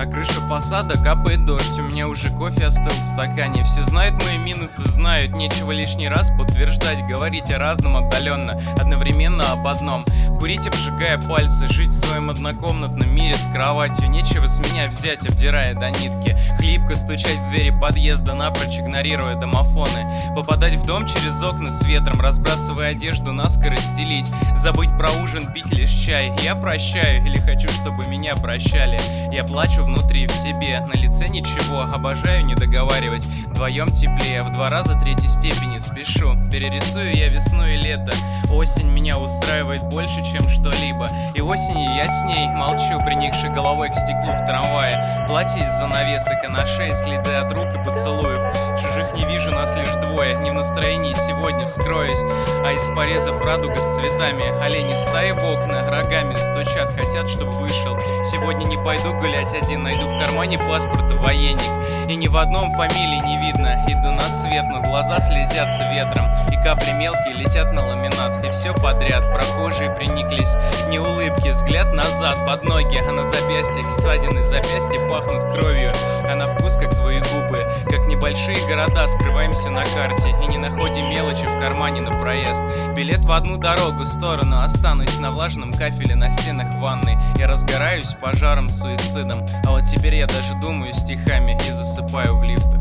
На крыше фасада капает дождь, у меня уже кофе остыл в стакане. Все знают мои минусы, знают, нечего лишний раз подтверждать. Говорить о разном отдаленно, одновременно об одном. Курить, обжигая пальцы, жить в своем однокомнатном мире с кроватью. Нечего с меня взять, обдирая до нитки. Хлипко стучать в двери подъезда, напрочь игнорируя домофоны. Попадать в дом через окна с ветром, разбрасывая одежду, наскоро стелить. Забыть про ужин, пить лишь чай. Я прощаю или хочу, чтобы меня прощали. Я плачу внутри, в себе, на лице ничего. Обожаю не договаривать, вдвоем теплее. В 2 раза 3-й степени спешу. Перерисую я весну и лето. Осень меня устраивает больше, чем что-либо. И осенью я с ней молчу, приникший головой к стеклу в трамвае. Платье из занавесок, а на шее следы от рук и поцелуев. Чужих не вижу, нас лишь двое. Не в настроении сегодня вскроюсь, а из порезов радуга с цветами. Олени стаи в окна рогами стучат, хотят, чтоб вышел. Сегодня не пойду гулять один, найду в кармане паспорт и военник. И ни в одном фамилии не видно. Иду на свет, но глаза слезятся ветром, и капли мелкие летят на ламинат. И все подряд, прохожие приниклись. Не улыбки, взгляд назад, под ноги, а на запястьях ссадины. Запястья пахнут кровью, а на вкус как твои губы. Как небольшие города, скрываемся на карте и не находим мелочи в кармане на проезд. Билет в одну дорогу, сторону, останусь на влажном кафеле на стенах ванной. Я разгораюсь пожаром, суицидом, а вот теперь я даже думаю стихами и засыпаю в лифт.